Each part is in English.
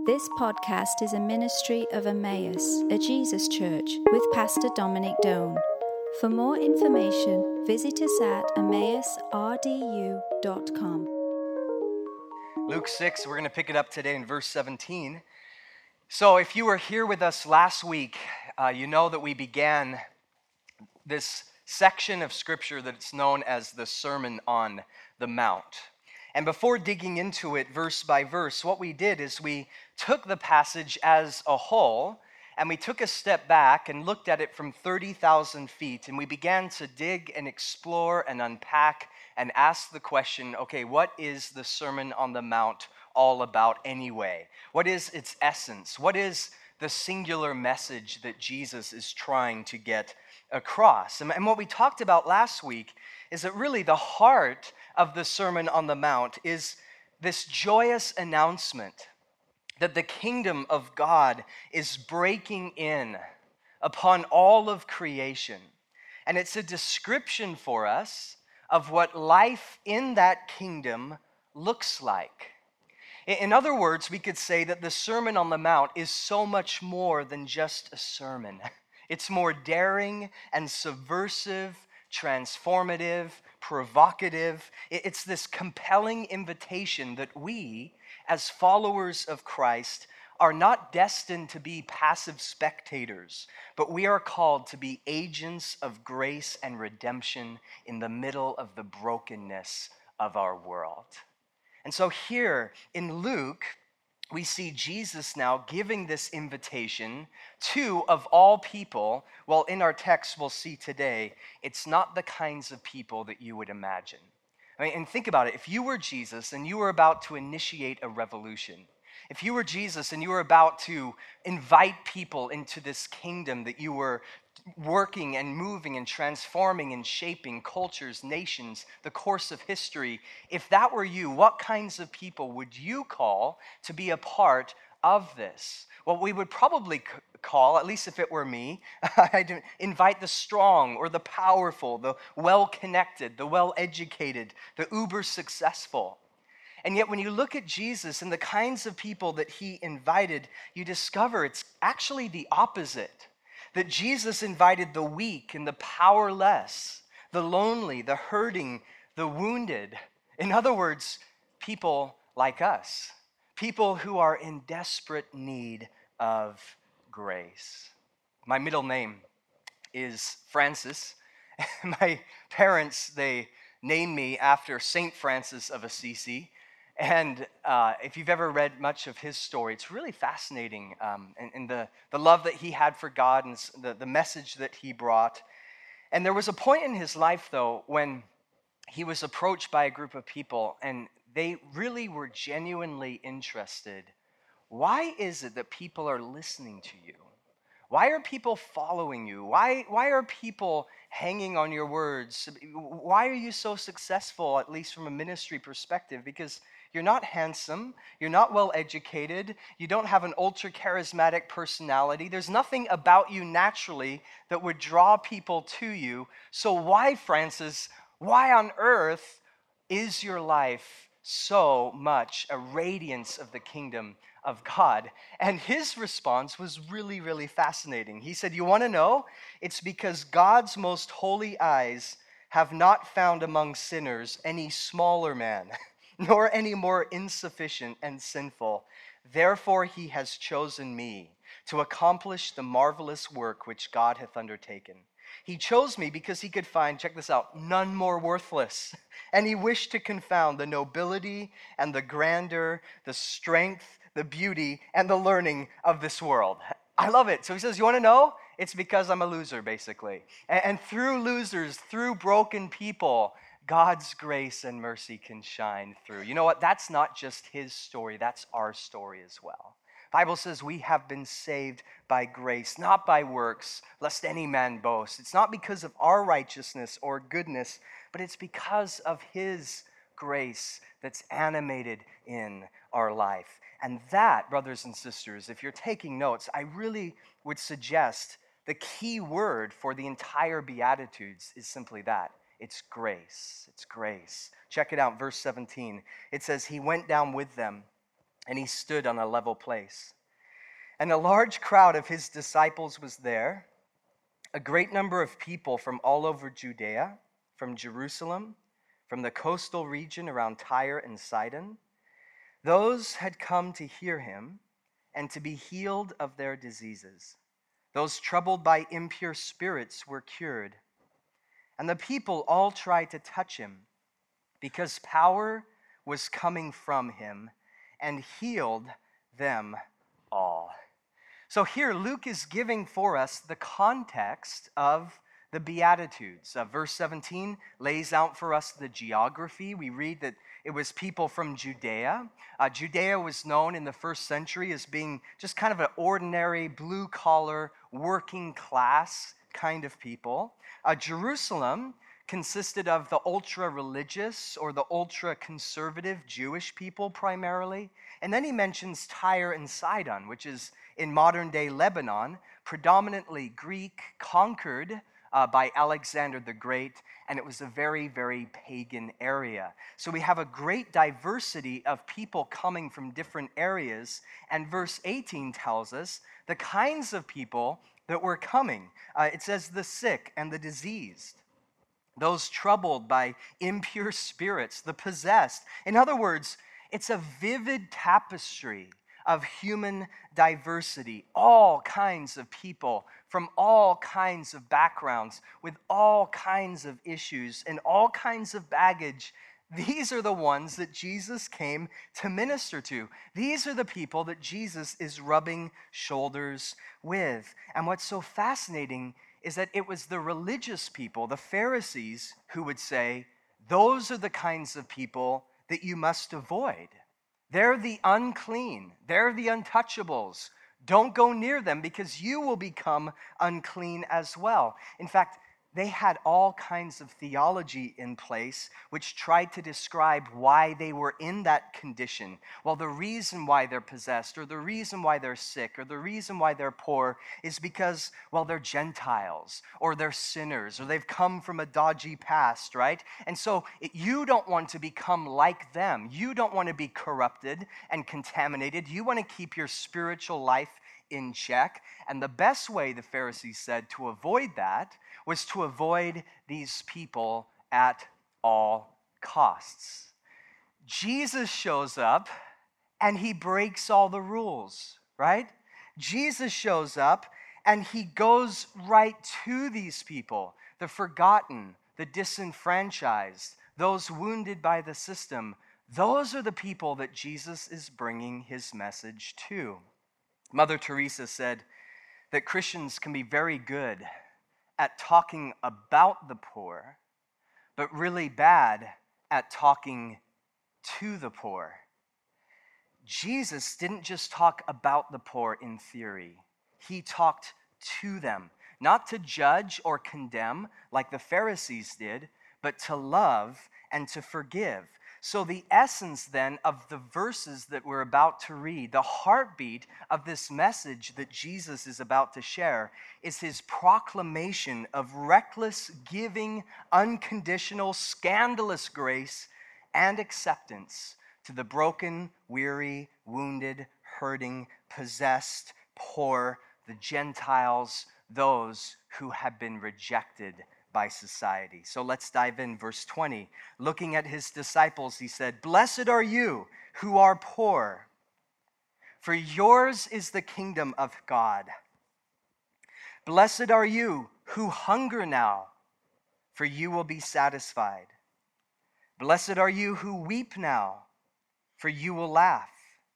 This podcast is a ministry of Emmaus, a Jesus church, with Pastor Dominic Doan. For more information, visit us at emmausrdu.com. Luke 6, we're going to pick it up today in verse 17. So if you were here with us last week, you know that we began this section of Scripture that's known as the Sermon on the Mount. And before digging into it verse by verse, what we did is we took the passage as a whole, and we took a step back and looked at it from 30,000 feet, and we began to dig and explore and unpack and ask the question, okay, what is the Sermon on the Mount all about anyway? What is its essence? What is the singular message that Jesus is trying to get across? And what we talked about last week is that really the heart of the Sermon on the Mount is this joyous announcement that the kingdom of God is breaking in upon all of creation. And it's a description for us of what life in that kingdom looks like. In other words, we could say that the Sermon on the Mount is so much more than just a sermon. It's more daring and subversive, transformative, provocative. It's this compelling invitation that we, as followers of Christ, are not destined to be passive spectators, but we are called to be agents of grace and redemption in the middle of the brokenness of our world. And so here in Luke, we see Jesus now giving this invitation to, of all people, well, in our text we'll see today, it's not the kinds of people that you would imagine. I mean, and think about it. If you were Jesus and you were about to initiate a revolution, if you were Jesus and you were about to invite people into this kingdom that you were working and moving and transforming and shaping cultures, nations, the course of history, if that were you, what kinds of people would you call to be a part of this? Well, we would probably call, at least if it were me, I'd invite the strong or the powerful, the well-connected, the well-educated, the uber-successful. And yet when you look at Jesus and the kinds of people that he invited, you discover it's actually the opposite. That Jesus invited the weak and the powerless, the lonely, the hurting, the wounded. In other words, people like us, people who are in desperate need of grace. My middle name is Francis. My parents, they named me after Saint Francis of Assisi. And if you've ever read much of his story, it's really fascinating, and the love that he had for God and the message that he brought. And there was a point in his life, though, when he was approached by a group of people, and they really were genuinely interested. Why is it that people are listening to you? Why are people following you? Why are people hanging on your words? Why are you so successful, at least from a ministry perspective? Because you're not handsome, you're not well educated, you don't have an ultra charismatic personality. There's nothing about you naturally that would draw people to you. So why, Francis, why on earth is your life so much a radiance of the kingdom of God? And his response was really, really fascinating. He said, you want to know? It's because God's most holy eyes have not found among sinners any smaller man, nor any more insufficient and sinful. Therefore he has chosen me to accomplish the marvelous work which God hath undertaken. He chose me because he could find, check this out, none more worthless. And he wished to confound the nobility and the grandeur, the strength, the beauty, and the learning of this world. I love it. So he says, you want to know? It's because I'm a loser, basically. And through losers, through broken people, God's grace and mercy can shine through. You know what? That's not just his story. That's our story as well. The Bible says we have been saved by grace, not by works, lest any man boast. It's not because of our righteousness or goodness, but it's because of his grace that's animated in our life. And that, brothers and sisters, if you're taking notes, I really would suggest the key word for the entire Beatitudes is simply that. It's grace. It's grace. Check it out, verse 17. It says, he went down with them and he stood on a level place. And a large crowd of his disciples was there, a great number of people from all over Judea, from Jerusalem, from the coastal region around Tyre and Sidon. Those had come to hear him and to be healed of their diseases. Those troubled by impure spirits were cured. And the people all tried to touch him, because power was coming from him, and healed them all. So here Luke is giving for us the context of the Beatitudes. Verse 17 lays out for us the geography. We read that it was people from Judea. Judea was known in the first century as being just kind of an ordinary, blue-collar, working-class kind of people. Jerusalem consisted of the ultra-religious or the ultra-conservative Jewish people primarily. And then he mentions Tyre and Sidon, which is in modern-day Lebanon, predominantly Greek, conquered by Alexander the Great, and it was a very, very pagan area. So we have a great diversity of people coming from different areas, and verse 18 tells us the kinds of people that were coming. It says the sick and the diseased, those troubled by impure spirits, the possessed. In other words, it's a vivid tapestry of human diversity, all kinds of people from all kinds of backgrounds with all kinds of issues and all kinds of baggage. These are the ones that Jesus came to minister to. These are the people that Jesus is rubbing shoulders with. And what's so fascinating is that it was the religious people, the Pharisees, who would say, those are the kinds of people that you must avoid. They're the unclean. They're the untouchables. Don't go near them because you will become unclean as well. In fact, they had all kinds of theology in place which tried to describe why they were in that condition. Well, the reason why they're possessed, or the reason why they're sick, or the reason why they're poor is because, well, they're Gentiles, or they're sinners, or they've come from a dodgy past, right? And so you don't want to become like them. You don't want to be corrupted and contaminated. You want to keep your spiritual life in check. And the best way, the Pharisees said, to avoid that was to avoid these people at all costs. Jesus shows up and he breaks all the rules, right? Jesus shows up and he goes right to these people, the forgotten, the disenfranchised, those wounded by the system. Those are the people that Jesus is bringing his message to. Mother Teresa said that Christians can be very good at talking about the poor, but really bad at talking to the poor. Jesus didn't just talk about the poor in theory. He talked to them, not to judge or condemn like the Pharisees did, but to love and to forgive. So the essence then of the verses that we're about to read, the heartbeat of this message that Jesus is about to share, is his proclamation of reckless giving, unconditional, scandalous grace and acceptance to the broken, weary, wounded, hurting, possessed, poor, the Gentiles, those who have been rejected by society. So let's dive in. Verse 20. Looking at his disciples, he said, "Blessed are you who are poor, for yours is the kingdom of God. Blessed are you who hunger now, for you will be satisfied. Blessed are you who weep now, for you will laugh.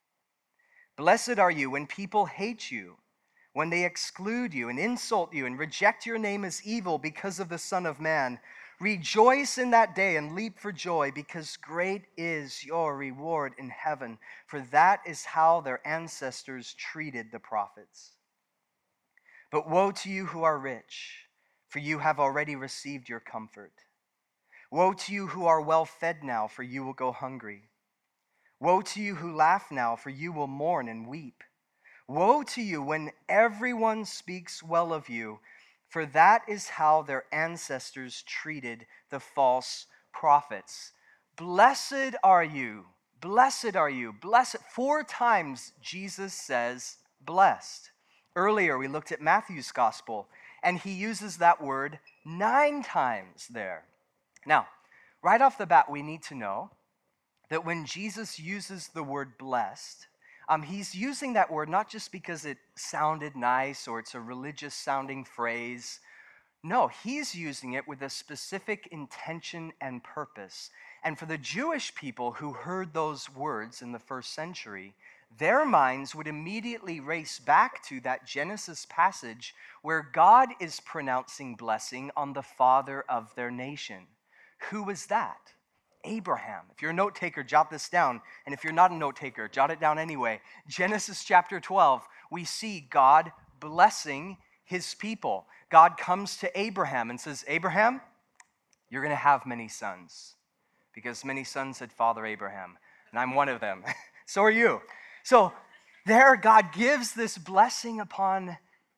Blessed are you when people hate you, when they exclude you and insult you and reject your name as evil because of the Son of Man. Rejoice in that day and leap for joy, because great is your reward in heaven, for that is how their ancestors treated the prophets. But woe to you who are rich, for you have already received your comfort. Woe to you who are well fed now, for you will go hungry. Woe to you who laugh now, for you will mourn and weep. Woe to you when everyone speaks well of you, for that is how their ancestors treated the false prophets. Blessed are you, Blessed are you. Blessed. 4 times Jesus says blessed. Earlier we looked at Matthew's gospel, and he uses that word 9 times there. Now, right off the bat, we need to know that when Jesus uses the word blessed, he's using that word not just because it sounded nice or it's a religious sounding phrase. No, he's using it with a specific intention and purpose. And for the Jewish people who heard those words in the first century, their minds would immediately race back to that Genesis passage where God is pronouncing blessing on the father of their nation. Who was that? Abraham. If you're a note taker, jot this down. And if you're not a note taker, jot it down anyway. Genesis chapter 12, we see God blessing his people. God comes to Abraham and says, Abraham, you're going to have many sons, because many sons had Father Abraham, and I'm one of them. So are you. So there God gives this blessing upon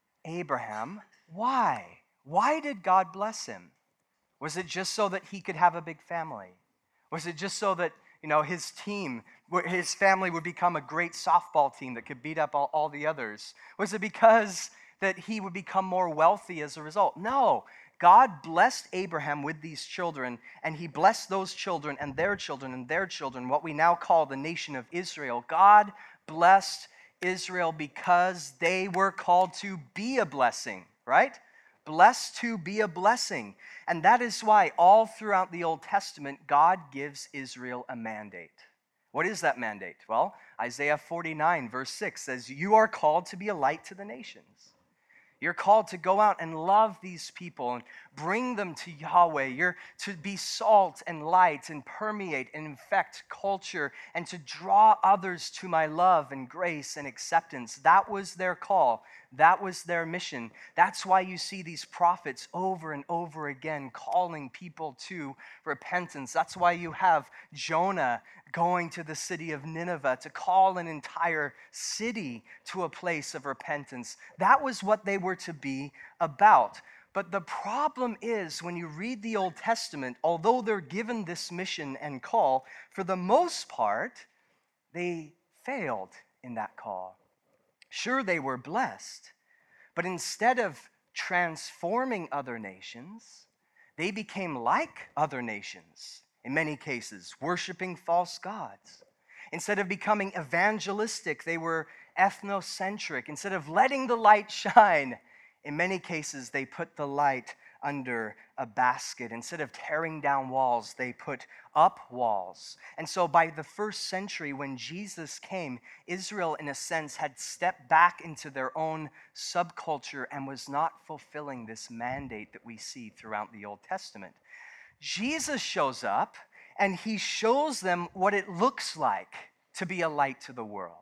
Abraham. Why? Why did God bless him? Was it just so that he could have a big family? Was it just so that, his team, his family would become a great softball team that could beat up all the others? Was it because that he would become more wealthy as a result? No. God blessed Abraham with these children, and he blessed those children and their children and their children, what we now call the nation of Israel. God blessed Israel because they were called to be a blessing, right? Blessed to be a blessing. And that is why all throughout the Old Testament, God gives Israel a mandate. What is that mandate? Well, Isaiah 49 verse 6 says, you are called to be a light to the nations. You're called to go out and love these people and bring them to Yahweh. You're to be salt and light and permeate and infect culture and to draw others to my love and grace and acceptance. That was their call. That was their mission. That's why you see these prophets over and over again calling people to repentance. That's why you have Jonah going to the city of Nineveh to call an entire city to a place of repentance. That was what they were to be about. But the problem is, when you read the Old Testament, although they're given this mission and call, for the most part, they failed in that call. Sure, they were blessed, but instead of transforming other nations, they became like other nations, in many cases, worshiping false gods. Instead of becoming evangelistic, they were ethnocentric. Instead of letting the light shine, in many cases, they put the light under a basket. Instead of tearing down walls, they put up walls. And so by the first century, when Jesus came, Israel, in a sense, had stepped back into their own subculture and was not fulfilling this mandate that we see throughout the Old Testament. Jesus shows up, and he shows them what it looks like to be a light to the world.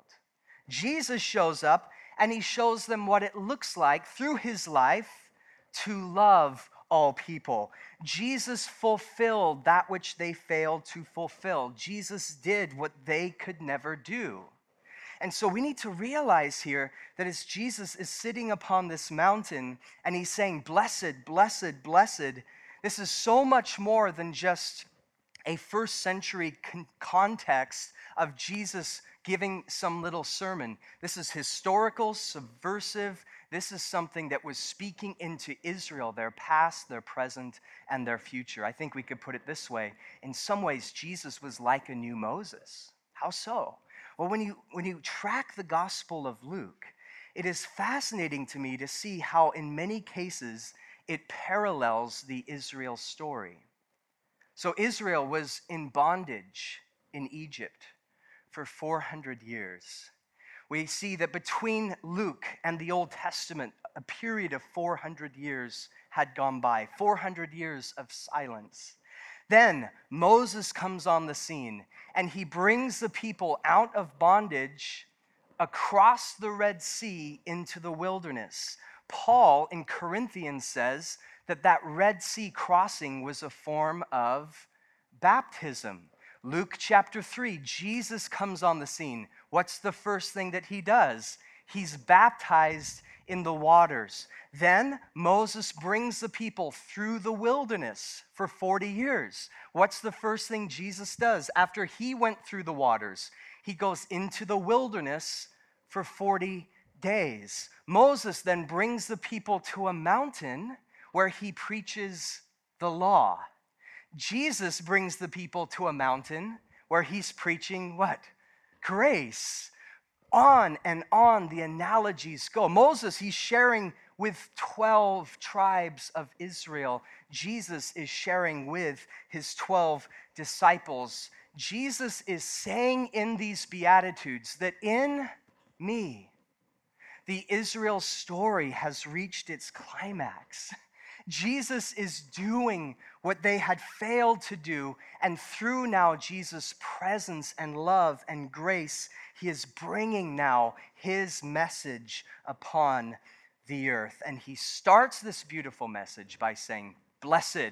Jesus shows up, and he shows them what it looks like through his life to love all people. Jesus fulfilled that which they failed to fulfill. Jesus did what they could never do. And so we need to realize here that as Jesus is sitting upon this mountain and he's saying, blessed, blessed, blessed, this is so much more than just a first century context of Jesus giving some little sermon. This is historical, subversive. This is something that was speaking into Israel, their past, their present, and their future. I think we could put it this way. In some ways, Jesus was like a new Moses. How so? Well, when you track the Gospel of Luke, it is fascinating to me to see how in many cases it parallels the Israel story. So Israel was in bondage in Egypt for 400 years. We see that between Luke and the Old Testament, a period of 400 years had gone by, 400 years of silence. Then Moses comes on the scene, and he brings the people out of bondage across the Red Sea into the wilderness. Paul in Corinthians says that Red Sea crossing was a form of baptism. Luke chapter 3, Jesus comes on the scene. What's the first thing that he does? He's baptized in the waters. Then Moses brings the people through the wilderness for 40 years. What's the first thing Jesus does after he went through the waters? He goes into the wilderness for 40 days. Moses then brings the people to a mountain where he preaches the law. Jesus brings the people to a mountain where he's preaching what? Grace. On and on the analogies go. Moses, he's sharing with 12 tribes of Israel. Jesus is sharing with his 12 disciples. Jesus is saying in these Beatitudes that in me, the Israel story has reached its climax. Jesus is doing what they had failed to do, and through now Jesus' presence and love and grace, he is bringing now his message upon the earth. And he starts this beautiful message by saying, blessed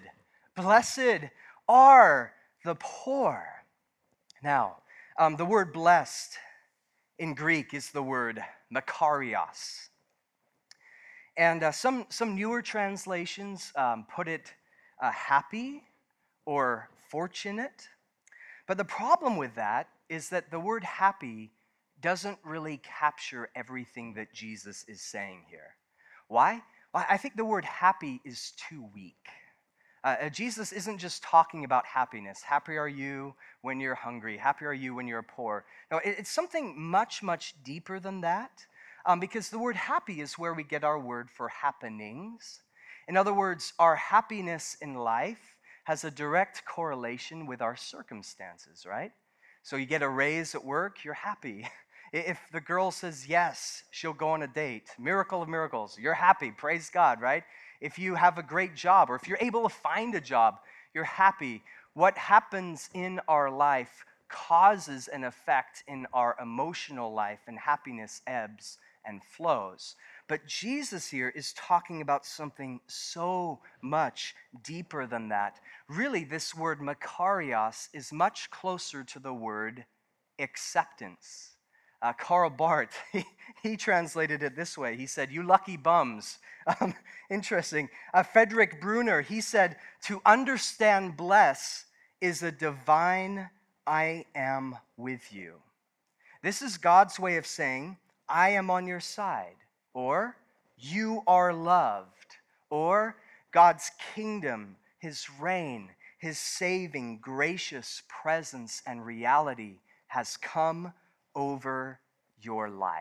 are the poor. Now, the word blessed in Greek is the word makarios. And some newer translations put it happy or fortunate. But the problem with that is that the word happy doesn't really capture everything that Jesus is saying here. Why? Well, I think the word happy is too weak. Jesus isn't just talking about happiness. Happy are you when you're hungry. Happy are you when you're poor. No, it's something much, much deeper than that. Because the word happy is where we get our word for happenings. In other words, our happiness in life has a direct correlation with our circumstances, right? So you get a raise at work, you're happy. If the girl says yes, she'll go on a date. Miracle of miracles, you're happy, praise God, right? If you have a great job, or if you're able to find a job, you're happy. What happens in our life causes an effect in our emotional life, and happiness ebbs and flows. But Jesus here is talking about something so much deeper than that. Really, this word makarios is much closer to the word acceptance. Karl Barth, he translated it this way. He said, you lucky bums. Interesting. Frederick Bruner, he said, to understand bless is a divine I am with you. This is God's way of saying, I am on your side, or you are loved, or God's kingdom, his reign, his saving, gracious presence and reality has come over your life.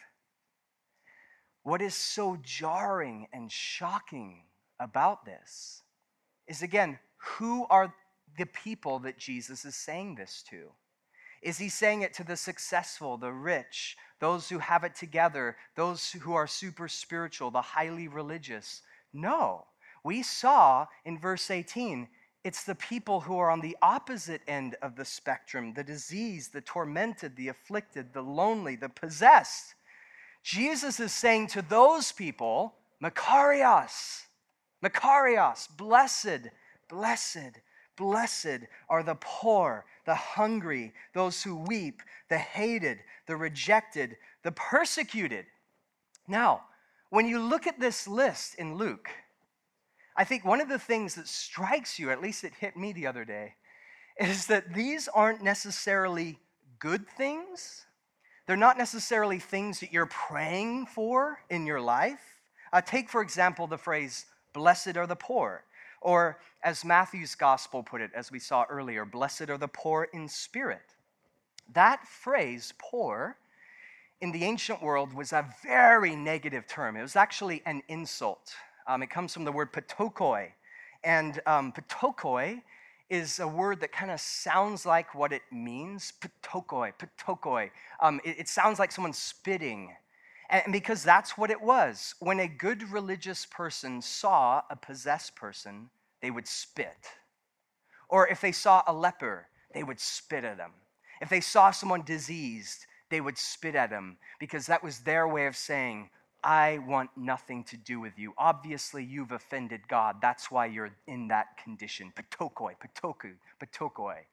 What is so jarring and shocking about this is, again, who are the people that Jesus is saying this to? Is he saying it to the successful, the rich, those who have it together, those who are super spiritual, the highly religious? No. We saw in verse 18, it's the people who are on the opposite end of the spectrum, the diseased, the tormented, the afflicted, the lonely, the possessed. Jesus is saying to those people, makarios, blessed, blessed, blessed are the poor, the hungry, those who weep, the hated, the rejected, the persecuted. Now, when you look at this list in Luke, I think one of the things that strikes you, at least it hit me the other day, is that these aren't necessarily good things. They're not necessarily things that you're praying for in your life. Take, for example, the phrase, blessed are the poor. Or as Matthew's gospel put it, as we saw earlier, blessed are the poor in spirit. That phrase, poor, in the ancient world was a very negative term. It was actually an insult. It comes from the word patokoi. And patokoi is a word that kind of sounds like what it means. Patokoi. It sounds like someone spitting. And because that's what it was. When a good religious person saw a possessed person, they would spit. Or if they saw a leper, they would spit at him. If they saw someone diseased, they would spit at him, because that was their way of saying, I want nothing to do with you. Obviously, you've offended God. That's why you're in that condition. Patokoi.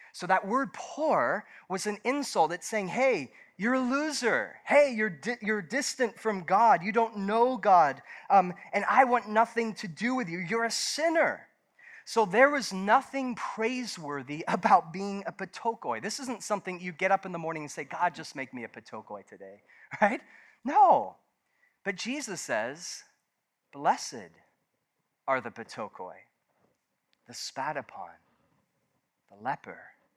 So that word poor was an insult. It's saying, hey, you're a loser. Hey, you're distant from God. You don't know God. And I want nothing to do with you. You're a sinner. So there was nothing praiseworthy about being a patokoi. This isn't something you get up in the morning and say, God, just make me a patokoi today, right? No. But Jesus says, blessed are the patokoi, the spat upon, the leper,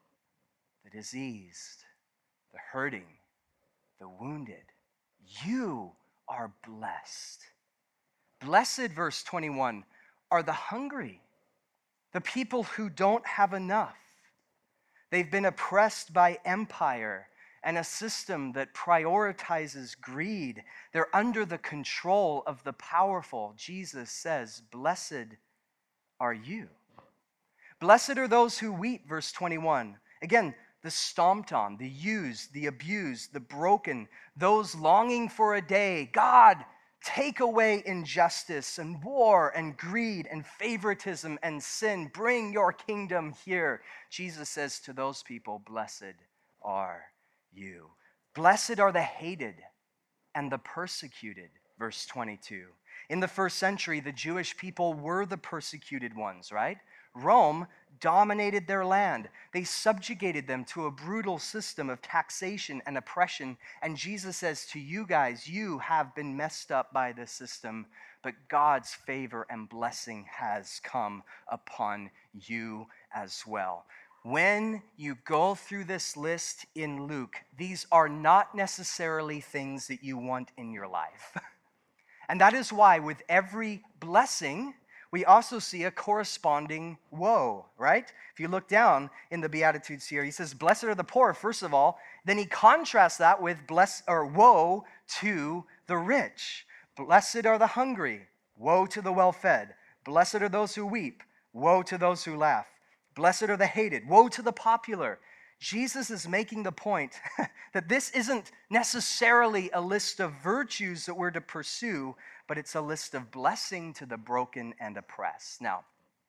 the diseased, the hurting, the wounded. You are blessed. Blessed, verse 21, are the hungry, the people who don't have enough. They've been oppressed by empire and a system that prioritizes greed. They're under the control of the powerful. Jesus says, blessed are you. Blessed are those who weep, verse 21. Again, the stomped on, the used, the abused, the broken, those longing for a day. God, take away injustice and war and greed and favoritism and sin. Bring your kingdom here. Jesus says to those people, blessed are you. Blessed are the hated and the persecuted, verse 22. In the first century, the Jewish people were the persecuted ones, right? Rome dominated their land. They subjugated them to a brutal system of taxation and oppression. And Jesus says to you guys, you have been messed up by this system, but God's favor and blessing has come upon you as well. When you go through this list in Luke, these are not necessarily things that you want in your life. And that is why with every blessing, we also see a corresponding woe, right? If you look down in the Beatitudes here, he says, blessed are the poor, first of all. Then he contrasts that with woe to the rich. Blessed are the hungry, woe to the well-fed. Blessed are those who weep, woe to those who laugh. Blessed are the hated, woe to the popular. Jesus is making the point that this isn't necessarily a list of virtues that we're to pursue, but it's a list of blessing to the broken and oppressed. Now,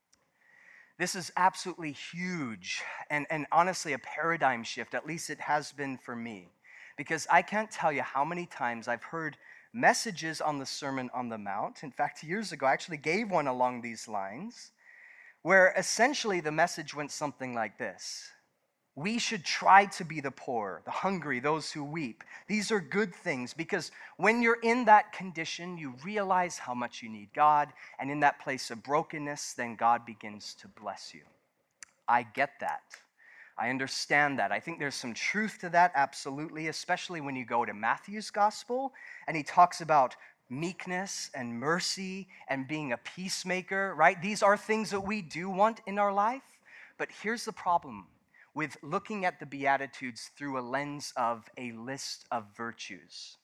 this is absolutely huge and honestly a paradigm shift, at least it has been for me, because I can't tell you how many times I've heard messages on the Sermon on the Mount. In fact, years ago, I actually gave one along these lines, where essentially the message went something like this. We should try to be the poor, the hungry, those who weep. These are good things because when you're in that condition, you realize how much you need God. And in that place of brokenness, then God begins to bless you. I get that. I understand that. I think there's some truth to that, absolutely, especially when you go to Matthew's gospel and he talks about meekness and mercy and being a peacemaker, right? These are things that we do want in our life. But here's the problem with looking at the Beatitudes through a lens of a list of virtues.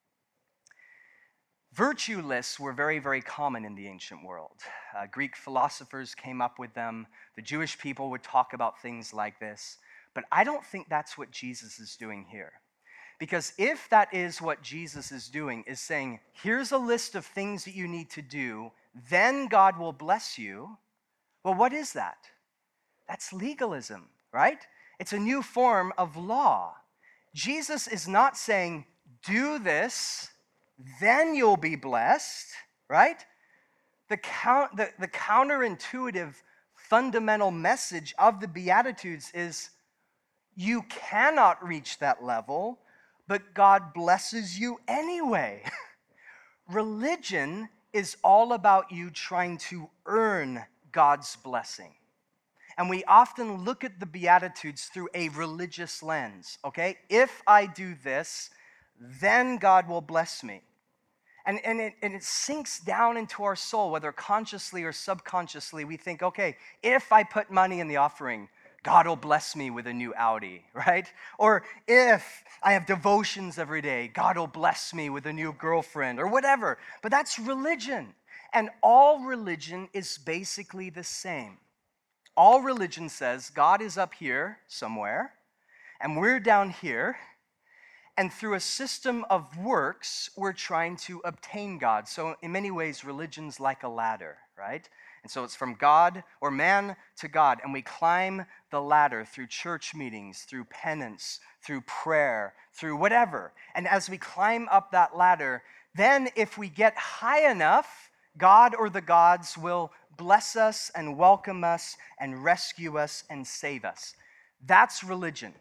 Virtue lists were very, very common in the ancient world. Greek philosophers came up with them. The Jewish people would talk about things like this. But I don't think that's what Jesus is doing here. Because if that is what Jesus is doing, is saying, here's a list of things that you need to do, then God will bless you. Well, what is that? That's legalism, right? It's a new form of law. Jesus is not saying, do this, then you'll be blessed, right? The counterintuitive fundamental message of the Beatitudes is you cannot reach that level, but God blesses you anyway. Religion is all about you trying to earn God's blessing. And we often look at the Beatitudes through a religious lens, okay? If I do this, then God will bless me. And it sinks down into our soul, whether consciously or subconsciously. We think, okay, if I put money in the offering, God will bless me with a new Audi, right? Or if I have devotions every day, God will bless me with a new girlfriend or whatever. But that's religion. And all religion is basically the same. All religion says God is up here somewhere, and we're down here, and through a system of works, we're trying to obtain God. So in many ways, religion's like a ladder, right? And so it's from God or man to God. And we climb the ladder through church meetings, through penance, through prayer, through whatever. And as we climb up that ladder, then if we get high enough, God or the gods will bless us and welcome us and rescue us and save us. That's religion.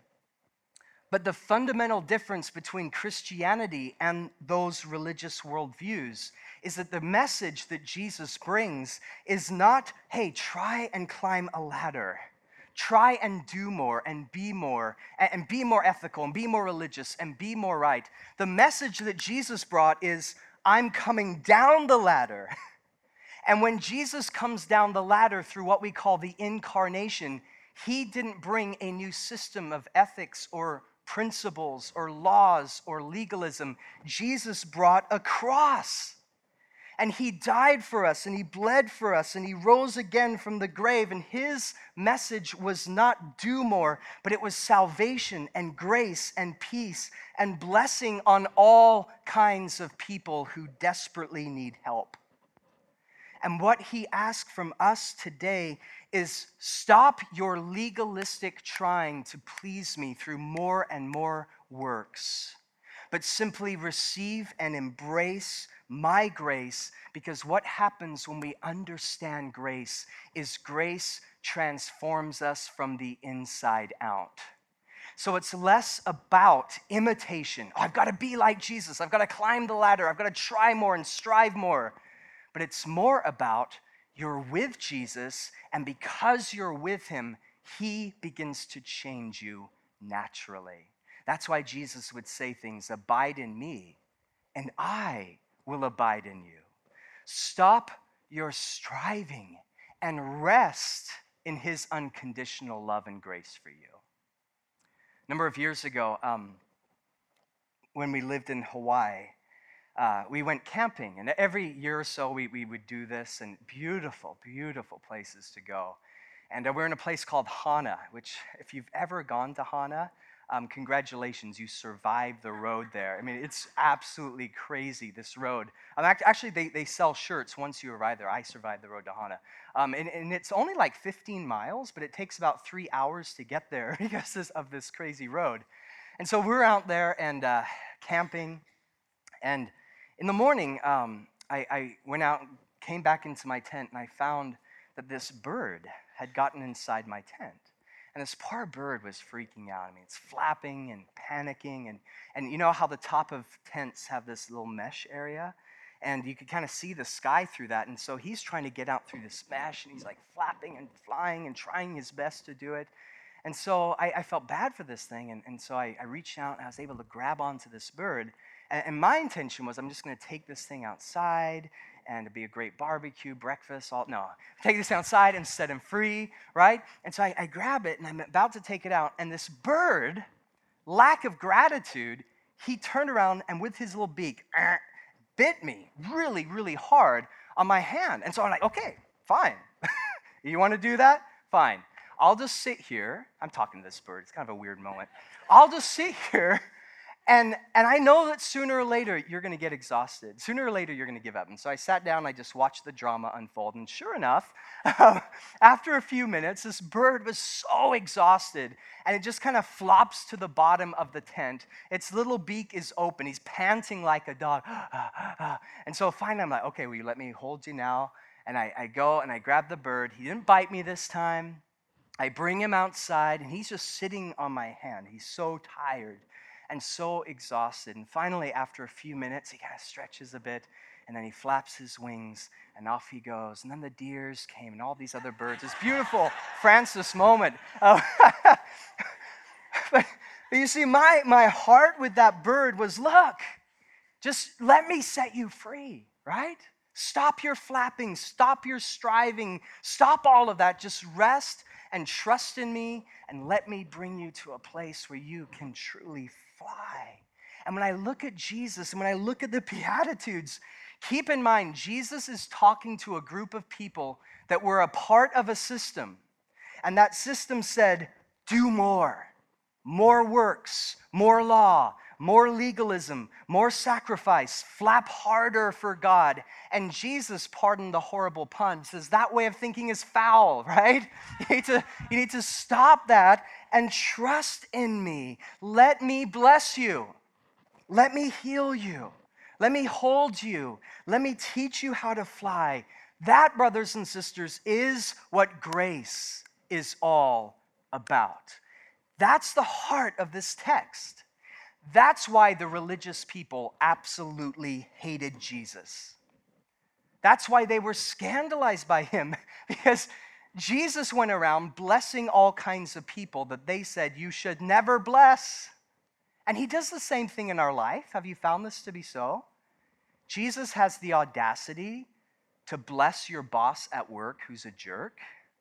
But the fundamental difference between Christianity and those religious worldviews is that the message that Jesus brings is not, hey, try and climb a ladder. Try and do more and be more ethical and be more religious and be more right. The message that Jesus brought is, I'm coming down the ladder. And when Jesus comes down the ladder through what we call the incarnation, he didn't bring a new system of ethics or principles or laws or legalism. Jesus brought a cross. And he died for us, and he bled for us, and he rose again from the grave. And his message was not do more, but it was salvation and grace and peace and blessing on all kinds of people who desperately need help. And what he asked from us today is, stop your legalistic trying to please me through more and more works, but simply receive and embrace my grace, because what happens when we understand grace is grace transforms us from the inside out. So it's less about imitation. Oh, I've got to be like Jesus. I've got to climb the ladder. I've got to try more and strive more. But it's more about you're with Jesus, and because you're with him, he begins to change you naturally. That's why Jesus would say things, abide in me, and I will abide in you. Stop your striving and rest in his unconditional love and grace for you. A number of years ago, when we lived in Hawaii, we went camping, and every year or so we would do this, and beautiful, beautiful places to go. And we're in a place called Hana, which if you've ever gone to Hana, congratulations, you survived the road there. I mean, it's absolutely crazy, this road. Actually, they sell shirts once you arrive there. I survived the road to Hana. And it's only like 15 miles, but it takes about 3 hours to get there because of this crazy road. And so we're out there and camping, and in the morning, I went out, came back into my tent, and I found that this bird had gotten inside my tent. And this poor bird was freaking out. I mean, it's flapping and panicking. And you know how the top of tents have this little mesh area? And you could kind of see the sky through that. And so he's trying to get out through this mesh, and he's like flapping and flying and trying his best to do it. And so I felt bad for this thing. And so I reached out, and I was able to grab onto this bird. And my intention was, I'm just going to take this thing outside, and it'd be a great barbecue, breakfast, take this outside and set him free, right? And so I grab it, and I'm about to take it out, and this bird, lack of gratitude, he turned around, and with his little beak, bit me really, really hard on my hand. And so I'm like, okay, fine. You want to do that? Fine. I'll just sit here. I'm talking to this bird. It's kind of a weird moment. I'll just sit here. And I know that sooner or later you're going to get exhausted. Sooner or later you're going to give up. And so I sat down and I just watched the drama unfold. And sure enough, after a few minutes, this bird was so exhausted, and it just kind of flops to the bottom of the tent. Its little beak is open. He's panting like a dog. And so finally I'm like, okay, will you let me hold you now? And I go and I grab the bird. He didn't bite me this time. I bring him outside, and he's just sitting on my hand. He's so tired and so exhausted. And finally, after a few minutes, he kind of stretches a bit, and then he flaps his wings, and off he goes. And then the deers came, and all these other birds. This beautiful Francis moment. But you see, my heart with that bird was, look, just let me set you free, right? Stop your flapping, stop your striving, stop all of that. Just rest and trust in me, and let me bring you to a place where you can truly fly. And when I look at Jesus, and when I look at the Beatitudes, keep in mind, Jesus is talking to a group of people that were a part of a system. And that system said, do more works, more law, more legalism, more sacrifice, flap harder for God. And Jesus, pardon the horrible pun, says that way of thinking is foul, right? You need to stop that and trust in me. Let me bless you. Let me heal you. Let me hold you. Let me teach you how to fly. That, brothers and sisters, is what grace is all about. That's the heart of this text. That's why the religious people absolutely hated Jesus. That's why they were scandalized by him, because Jesus went around blessing all kinds of people that they said you should never bless. And he does the same thing in our life. Have you found this to be so? Jesus has the audacity to bless your boss at work who's a jerk.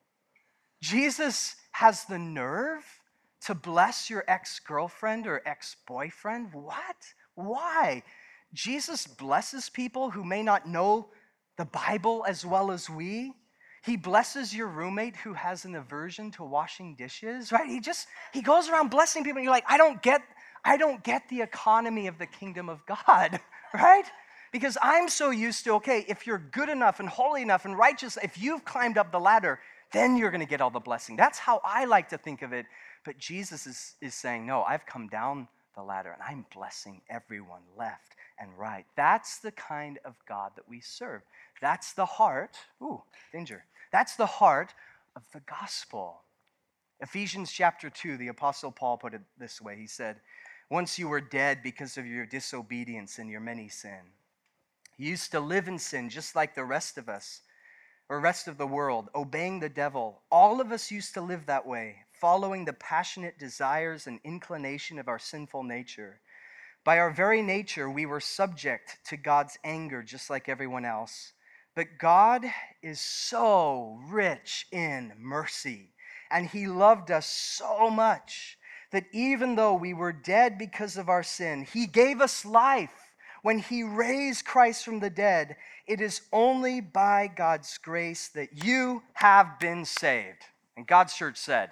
Jesus has the nerve to bless your ex-girlfriend or ex-boyfriend. What? Why? Jesus blesses people who may not know the Bible as well as we. He blesses your roommate who has an aversion to washing dishes, right? He goes around blessing people and you're like, I don't get the economy of the kingdom of God, right? Because I'm so used to, okay, if you're good enough and holy enough and righteous, if you've climbed up the ladder, then you're going to get all the blessing. That's how I like to think of it. But Jesus is saying, no, I've come down the ladder and I'm blessing everyone left and right. That's the kind of God that we serve. That's the heart, danger. That's the heart of the gospel. Ephesians chapter 2, the Apostle Paul put it this way. He said, once you were dead because of your disobedience and your many sin. You used to live in sin just like the rest of us, or rest of the world, obeying the devil. All of us used to live that way, following the passionate desires and inclination of our sinful nature. By our very nature, we were subject to God's anger just like everyone else. But God is so rich in mercy, and he loved us so much that even though we were dead because of our sin, he gave us life. When he raised Christ from the dead, it is only by God's grace that you have been saved. And God's church said,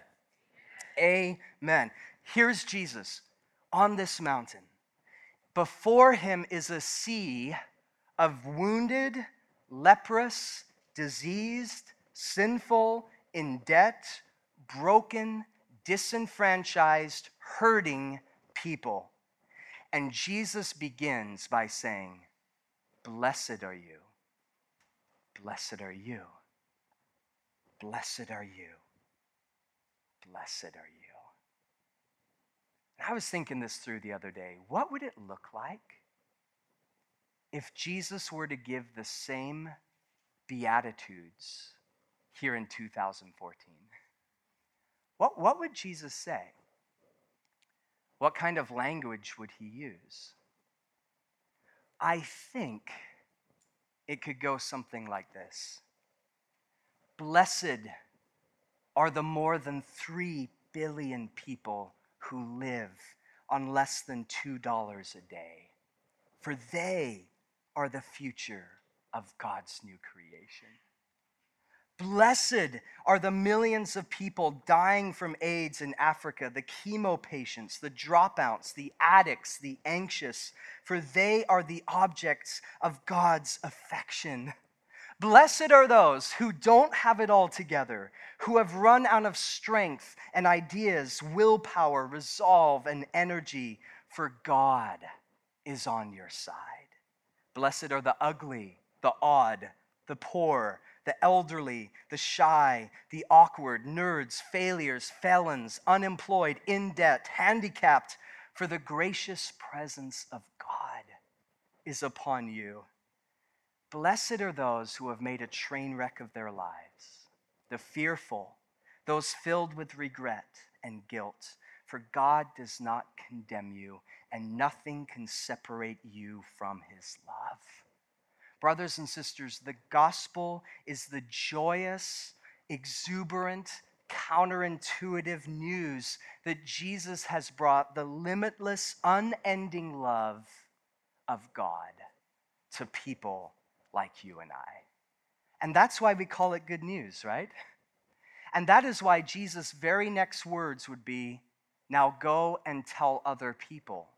amen. Here's Jesus on this mountain. Before him is a sea of wounded, leprous, diseased, sinful, in debt, broken, disenfranchised, hurting people. And Jesus begins by saying, blessed are you. Blessed are you. Blessed are you. Blessed are you. And I was thinking this through the other day. What would it look like if Jesus were to give the same Beatitudes here in 2014? What would Jesus say? What kind of language would he use? I think it could go something like this. Blessed are the more than 3 billion people who live on less than $2 a day, for they are the future of God's new creation. Blessed are the millions of people dying from AIDS in Africa, the chemo patients, the dropouts, the addicts, the anxious, for they are the objects of God's affection. Blessed are those who don't have it all together, who have run out of strength and ideas, willpower, resolve, and energy, for God is on your side. Blessed are the ugly, the odd, the poor, the elderly, the shy, the awkward, nerds, failures, felons, unemployed, in debt, handicapped, for the gracious presence of God is upon you. Blessed are those who have made a train wreck of their lives, the fearful, those filled with regret and guilt, for God does not condemn you, and nothing can separate you from his love. Brothers and sisters, the gospel is the joyous, exuberant, counterintuitive news that Jesus has brought the limitless, unending love of God to people like you and I. And that's why we call it good news, right? And that is why Jesus' very next words would be, now go and tell other people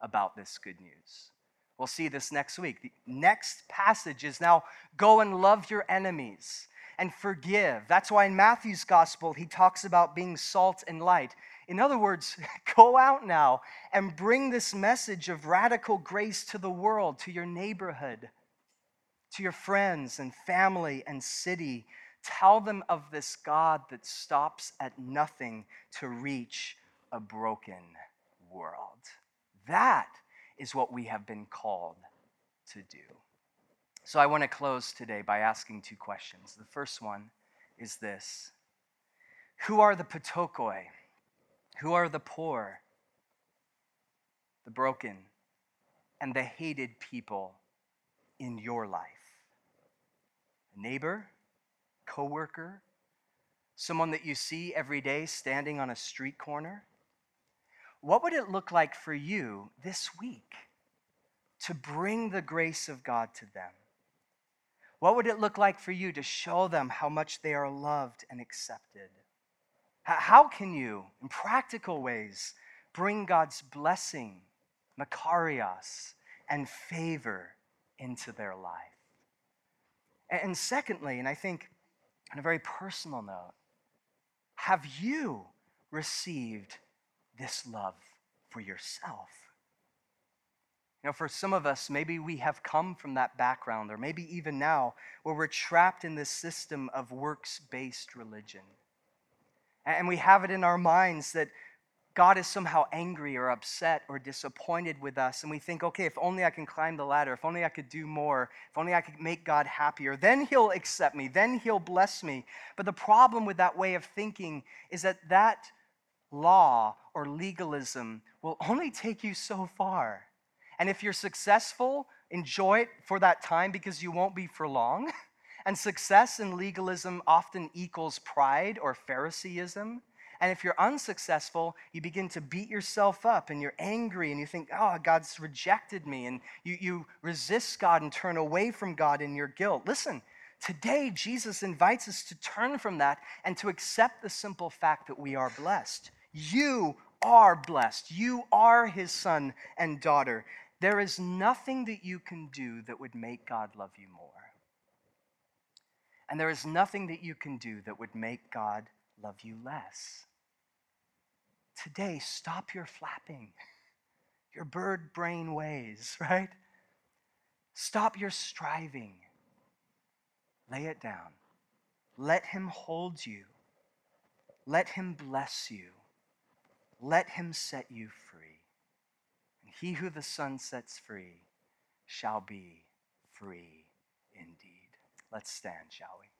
about this good news. We'll see this next week. The next passage is now go and love your enemies and forgive. That's why in Matthew's gospel, he talks about being salt and light. In other words, go out now and bring this message of radical grace to the world, to your neighborhood, to your friends and family and city. Tell them of this God that stops at nothing to reach a broken world. That is what we have been called to do. So I want to close today by asking two questions. The first one is this: who are the patokoi? Who are the poor, the broken, and the hated people in your life? A neighbor, coworker, someone that you see every day standing on a street corner? What would it look like for you this week to bring the grace of God to them? What would it look like for you to show them how much they are loved and accepted? How can you, in practical ways, bring God's blessing, makarios, and favor into their life? And secondly, and I think on a very personal note, have you received this love for yourself? You know, for some of us, maybe we have come from that background, or maybe even now, where we're trapped in this system of works-based religion. And we have it in our minds that God is somehow angry or upset or disappointed with us. And we think, okay, if only I can climb the ladder, if only I could do more, if only I could make God happier, then he'll accept me, then he'll bless me. But the problem with that way of thinking is that that law or legalism will only take you so far. And if you're successful, enjoy it for that time because you won't be for long. And success in legalism often equals pride or Phariseeism. And if you're unsuccessful, you begin to beat yourself up and you're angry and you think, oh, God's rejected me. And you resist God and turn away from God in your guilt. Listen, today Jesus invites us to turn from that and to accept the simple fact that we are blessed. You are blessed. You are his son and daughter. There is nothing that you can do that would make God love you more. And there is nothing that you can do that would make God love you less. Today, stop your flapping, your bird brain ways, right? Stop your striving. Lay it down. Let him hold you. Let him bless you. Let him set you free. And he who the Son sets free shall be free indeed. Let's stand, shall we?